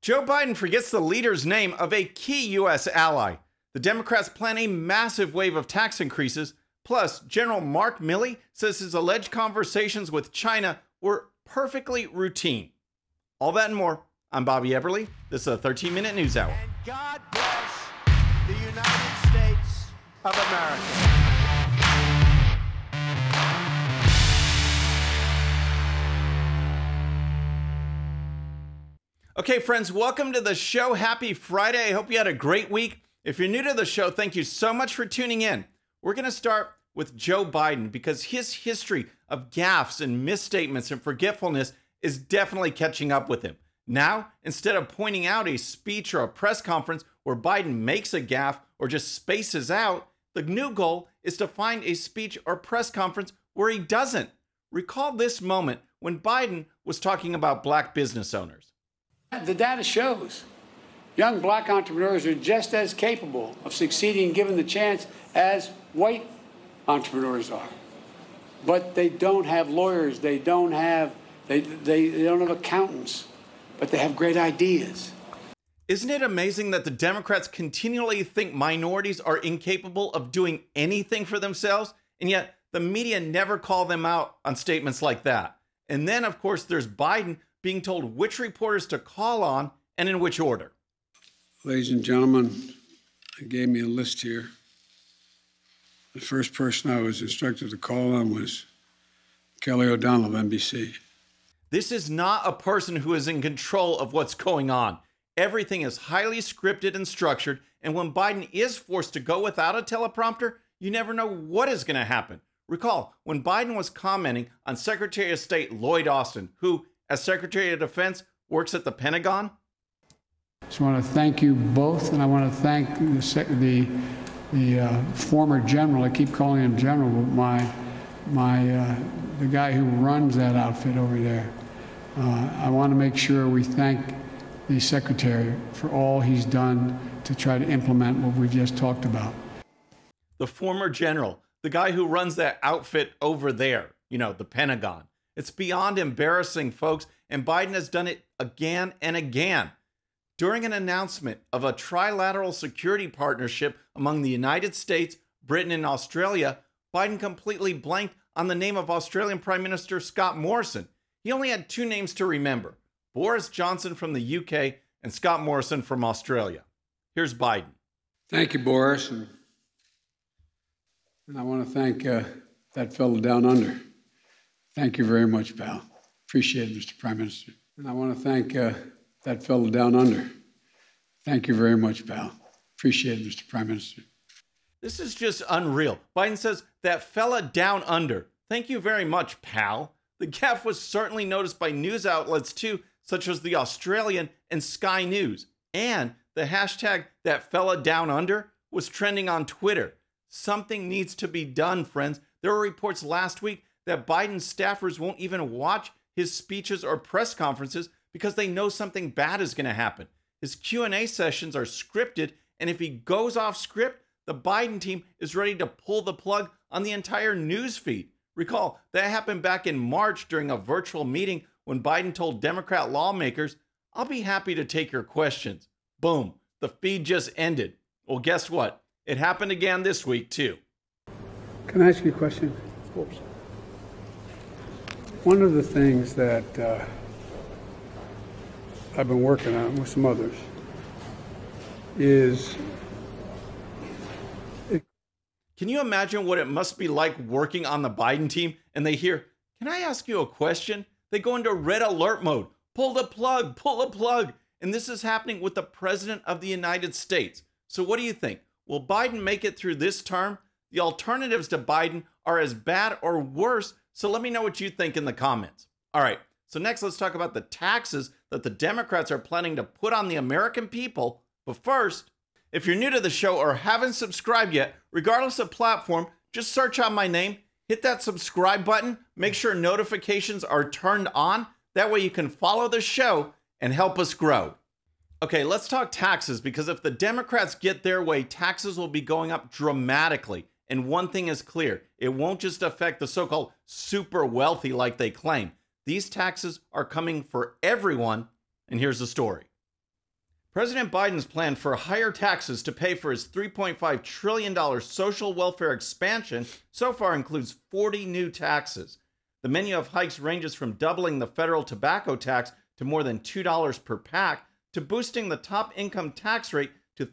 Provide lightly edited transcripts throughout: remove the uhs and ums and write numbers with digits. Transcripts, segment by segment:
Joe Biden forgets the leader's name of a key U.S. ally. The Democrats plan a massive wave of tax increases. Plus, General Mark Milley says his alleged conversations with China were perfectly routine. All that and more. I'm Bobby Eberle. This is a 13-minute news hour. And God bless the United States of America. Okay, friends, welcome to the show. Happy Friday. I hope you had a great week. If you're new to the show, thank you so much for tuning in. We're going to start with Joe Biden because his history of gaffes and misstatements and forgetfulness is definitely catching up with him. Now, instead of pointing out a speech or a press conference where Biden makes a gaffe or just spaces out, the new goal is to find a speech or press conference where he doesn't. Recall this moment when Biden was talking about black business owners. The data shows young black entrepreneurs are just as capable of succeeding given the chance as white entrepreneurs are. But they don't have lawyers, they don't have accountants, but they have great ideas. Isn't it amazing that the Democrats continually think minorities are incapable of doing anything for themselves, and yet the media never call them out on statements like that? And then, of course, there's Biden being told which reporters to call on and in which order. Ladies and gentlemen, they gave me a list here. The first person I was instructed to call on was Kelly O'Donnell of NBC. This is not a person who is in control of what's going on. Everything is highly scripted and structured, and when Biden is forced to go without a teleprompter, you never know what is going to happen. Recall, when Biden was commenting on Secretary of State Lloyd Austin, who, as Secretary of Defense, works at the Pentagon. I just want to thank you both, and I want to thank the former general. I keep calling him general, but the guy who runs that outfit over there. I want to make sure we thank the secretary for all he's done to try to implement what we've just talked about. The former general, the guy who runs that outfit over there, the Pentagon. It's beyond embarrassing, folks, and Biden has done it again and again. During an announcement of a trilateral security partnership among the United States, Britain, and Australia, Biden completely blanked on the name of Australian Prime Minister Scott Morrison. He only had two names to remember: Boris Johnson from the UK and Scott Morrison from Australia. Here's Biden. Thank you, Boris. And I want to thank that fellow down under. Thank you very much, pal. Appreciate it, Mr. Prime Minister. And I want to thank that fellow down under. Thank you very much, pal. Appreciate it, Mr. Prime Minister. This is just unreal. Biden says, that fella down under. Thank you very much, pal. The gaffe was certainly noticed by news outlets too, such as the Australian and Sky News. And the hashtag that fella down under was trending on Twitter. Something needs to be done, friends. There were reports last week that Biden's staffers won't even watch his speeches or press conferences because they know something bad is going to happen. His Q&A sessions are scripted, and if he goes off script, the Biden team is ready to pull the plug on the entire news feed. Recall, that happened back in March during a virtual meeting when Biden told Democrat lawmakers, "I'll be happy to take your questions." Boom, the feed just ended. Well, guess what? It happened again this week, too. Can I ask you a question? Of course. One of the things that I've been working on with some others is... Can you imagine what it must be like working on the Biden team and they hear, "Can I ask you a question?" They go into red alert mode. Pull the plug, pull the plug. And this is happening with the President of the United States. So what do you think? Will Biden make it through this term? The alternatives to Biden are as bad or worse. So let me know what you think in the comments. All right, so next let's talk about the taxes that the Democrats are planning to put on the American people. But first, if you're new to the show or haven't subscribed yet, regardless of platform, just search out my name, hit that subscribe button, make sure notifications are turned on. That way you can follow the show and help us grow. Okay, let's talk taxes, because if the Democrats get their way, taxes will be going up dramatically. And one thing is clear, it won't just affect the so-called super wealthy like they claim. These taxes are coming for everyone, and here's the story. President Biden's plan for higher taxes to pay for his $3.5 trillion social welfare expansion so far includes 40 new taxes. The menu of hikes ranges from doubling the federal tobacco tax to more than $2 per pack to boosting the top income tax rate to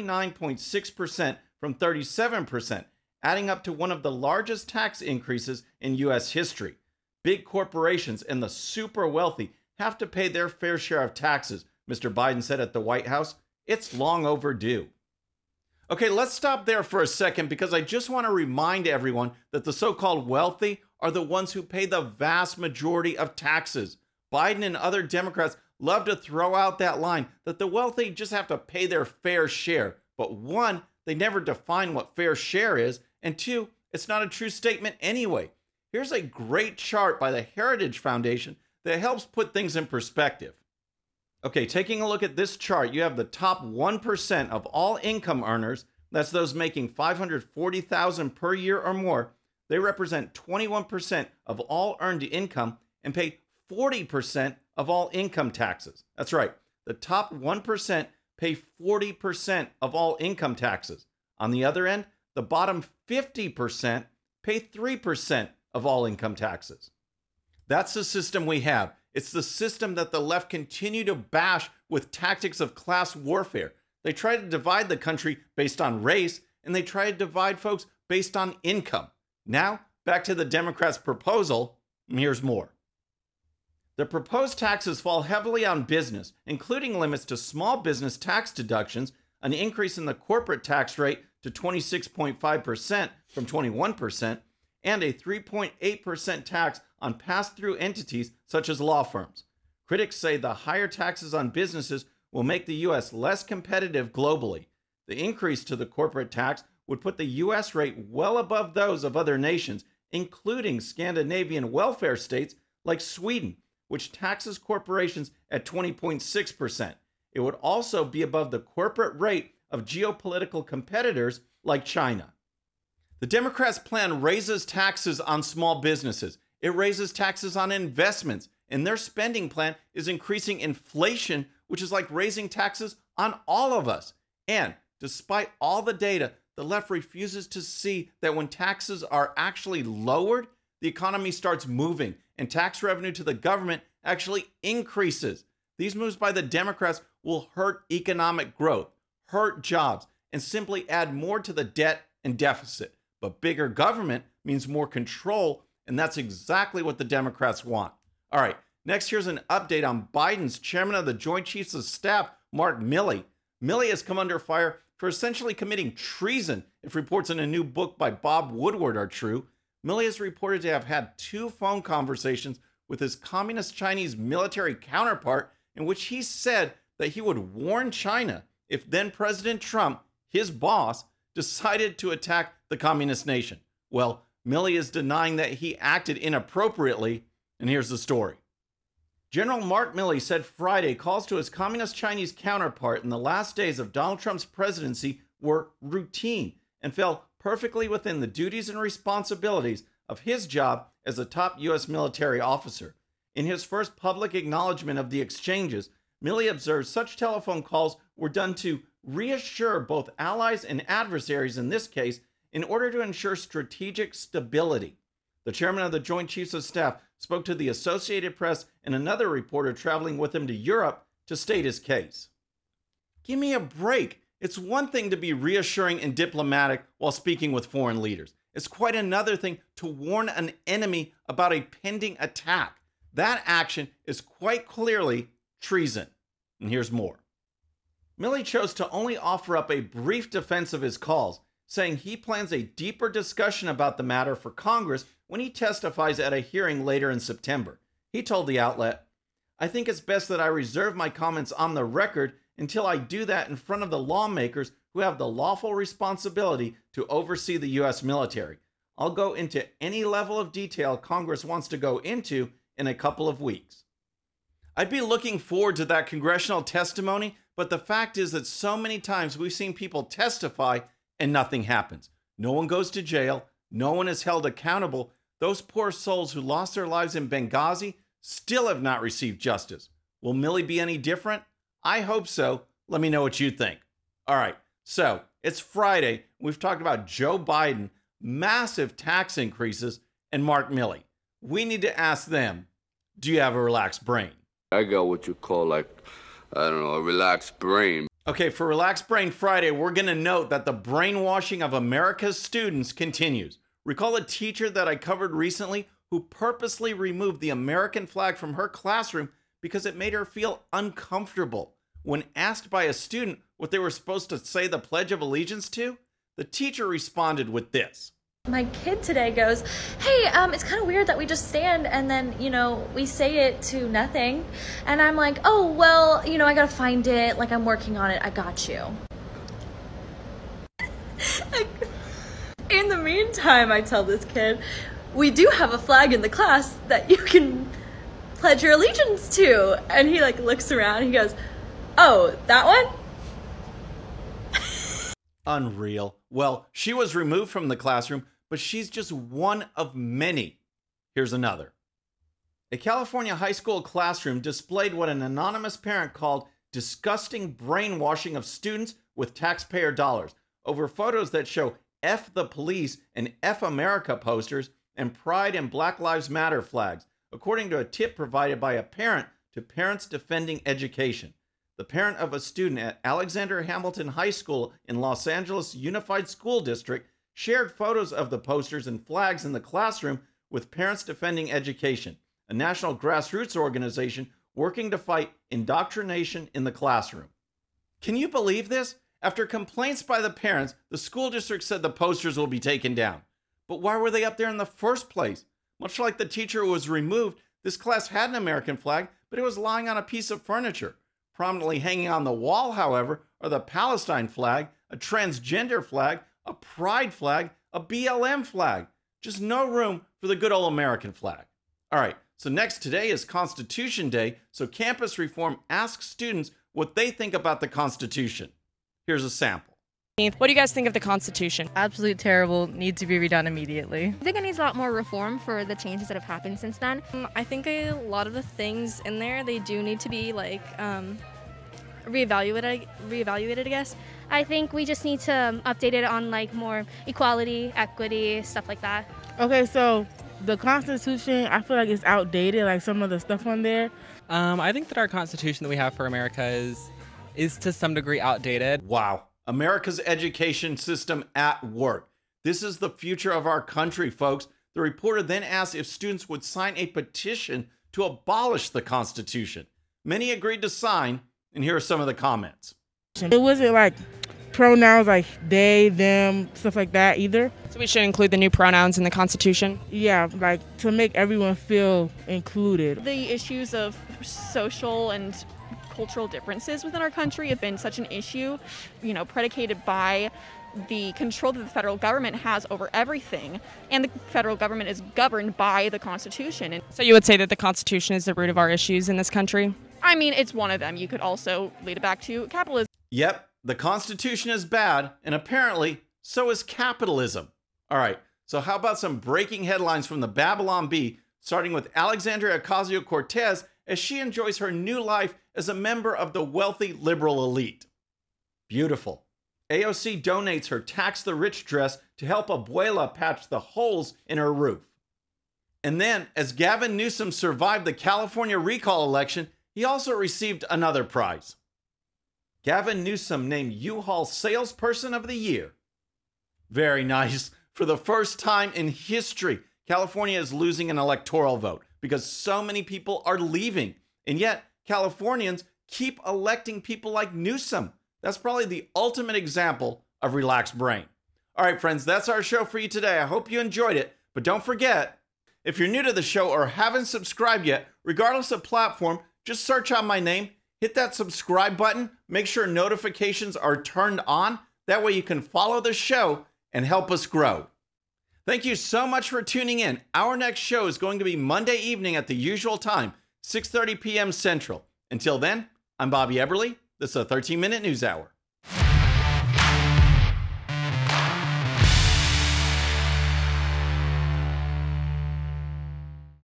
39.6% from 37%, adding up to one of the largest tax increases in U.S. history. Big corporations and the super wealthy have to pay their fair share of taxes, Mr. Biden said at the White House. It's long overdue. Okay, let's stop there for a second because I just want to remind everyone that the so-called wealthy are the ones who pay the vast majority of taxes. Biden and other Democrats love to throw out that line that the wealthy just have to pay their fair share. But one, they never define what fair share is, and two, it's not a true statement anyway. Here's a great chart by the Heritage Foundation that helps put things in perspective. Okay, taking a look at this chart, you have the top 1% of all income earners. That's those making $540,000 per year or more. They represent 21% of all earned income and pay 40% of all income taxes. That's right. The top 1% pay 40% of all income taxes. On the other end, the bottom 50% pay 3% of all income taxes. That's the system we have. It's the system that the left continue to bash with tactics of class warfare. They try to divide the country based on race, and they try to divide folks based on income. Now, back to the Democrats' proposal. Here's more. The proposed taxes fall heavily on business, including limits to small business tax deductions, an increase in the corporate tax rate to 26.5% from 21%, and a 3.8% tax on pass-through entities such as law firms. Critics say the higher taxes on businesses will make the U.S. less competitive globally. The increase to the corporate tax would put the U.S. rate well above those of other nations, including Scandinavian welfare states like Sweden, which taxes corporations at 20.6%. It would also be above the corporate rate of geopolitical competitors like China. The Democrats' plan raises taxes on small businesses. It raises taxes on investments, and their spending plan is increasing inflation, which is like raising taxes on all of us. And despite all the data, the left refuses to see that when taxes are actually lowered, the economy starts moving and tax revenue to the government actually increases. These moves by the Democrats will hurt economic growth, hurt jobs, and simply add more to the debt and deficit. But bigger government means more control, and that's exactly what the Democrats want. All right, next here's an update on Biden's chairman of the Joint Chiefs of Staff, Mark Milley. Milley has come under fire for essentially committing treason, if reports in a new book by Bob Woodward are true. Milley is reported to have had 2 phone conversations with his communist Chinese military counterpart in which he said that he would warn China if then President Trump, his boss, decided to attack the communist nation. Well, Milley is denying that he acted inappropriately, and here's the story. General Mark Milley said Friday calls to his communist Chinese counterpart in the last days of Donald Trump's presidency were routine and fell perfectly within the duties and responsibilities of his job as a top U.S. military officer. In his first public acknowledgement of the exchanges, Milley observed such telephone calls were done to reassure both allies and adversaries in this case in order to ensure strategic stability. The chairman of the Joint Chiefs of Staff spoke to the Associated Press and another reporter traveling with him to Europe to state his case. Give me a break. It's one thing to be reassuring and diplomatic while speaking with foreign leaders. It's quite another thing to warn an enemy about a pending attack. That action is quite clearly treason. And here's more. Milley chose to only offer up a brief defense of his calls, saying he plans a deeper discussion about the matter for Congress when he testifies at a hearing later in September. He told the outlet, "I think it's best that I reserve my comments on the record until I do that in front of the lawmakers who have the lawful responsibility to oversee the U.S. military. I'll go into any level of detail Congress wants to go into in a couple of weeks." I'd be looking forward to that congressional testimony, but the fact is that so many times we've seen people testify and nothing happens. No one goes to jail. No one is held accountable. Those poor souls who lost their lives in Benghazi still have not received justice. Will Milley be any different? I hope so. Let me know what you think. All right, so it's Friday. We've talked about Joe Biden, massive tax increases, and Mark Milley. We need to ask them, do you have a relaxed brain? I got what you call, like, I don't know, a relaxed brain. Okay, for Relaxed Brain Friday, we're going to note that the brainwashing of America's students continues. Recall a teacher that I covered recently who purposely removed the American flag from her classroom because it made her feel uncomfortable. When asked by a student what they were supposed to say the Pledge of Allegiance to, the teacher responded with this. My kid today goes, hey, it's kind of weird that we just stand and then, we say it to nothing. And I'm like, oh, well, I gotta find it. Like, I'm working on it. I got you. In the meantime, I tell this kid, we do have a flag in the class that you can pledge your allegiance to. And he looks around. He goes, oh, that one? Unreal. Well, she was removed from the classroom, but she's just one of many. Here's another. A California high school classroom displayed what an anonymous parent called disgusting brainwashing of students with taxpayer dollars over photos that show F the police and F America posters and Pride and Black Lives Matter flags, according to a tip provided by a parent to Parents Defending Education. The parent of a student at Alexander Hamilton High School in Los Angeles Unified School District shared photos of the posters and flags in the classroom with Parents Defending Education, a national grassroots organization working to fight indoctrination in the classroom. Can you believe this? After complaints by the parents, the school district said the posters will be taken down. But why were they up there in the first place? Much like the teacher who was removed, this class had an American flag, but it was lying on a piece of furniture. Prominently hanging on the wall, however, are the Palestine flag, a transgender flag, a pride flag, a BLM flag. Just no room for the good old American flag. All right, so next today is Constitution Day, so Campus Reform asks students what they think about the Constitution. Here's a sample. What do you guys think of the Constitution? Absolute terrible, needs to be redone immediately. I think it needs a lot more reform for the changes that have happened since then. I think a lot of the things in there, they do need to be reevaluated, I guess. I think we just need to update it on more equality, equity, stuff like that. Okay, so the Constitution, I feel like it's outdated, like some of the stuff on there. I think that our Constitution that we have for America is to some degree outdated. Wow. America's education system at work. This is the future of our country, folks. The reporter then asked if students would sign a petition to abolish the Constitution. Many agreed to sign, and here are some of the comments. It wasn't like pronouns like they, them, stuff like that either. So we should include the new pronouns in the Constitution? Yeah, like to make everyone feel included. The issues of social and cultural differences within our country have been such an issue, predicated by the control that the federal government has over everything, and the federal government is governed by the Constitution. And so you would say that the Constitution is the root of our issues in this country? I mean, it's one of them. You could also lead it back to capitalism. Yep, the Constitution is bad, and apparently, so is capitalism. All right, so how about some breaking headlines from the Babylon Bee, starting with Alexandria Ocasio-Cortez as she enjoys her new life as a member of the wealthy liberal elite. Beautiful. AOC donates her Tax the Rich dress to help Abuela patch the holes in her roof. And then, as Gavin Newsom survived the California recall election, he also received another prize. Gavin Newsom named U-Haul Salesperson of the Year. Very nice. For the first time in history, California is losing an electoral vote because so many people are leaving. And yet, Californians keep electing people like Newsom. That's probably the ultimate example of relaxed brain. All right, friends, that's our show for you today. I hope you enjoyed it. But don't forget, if you're new to the show or haven't subscribed yet, regardless of platform, just search out my name, hit that subscribe button, make sure notifications are turned on. That way you can follow the show and help us grow. Thank you so much for tuning in. Our next show is going to be Monday evening at the usual time, 6:30 p.m. Central. Until then, I'm Bobby Eberly. This is a 13-minute news hour.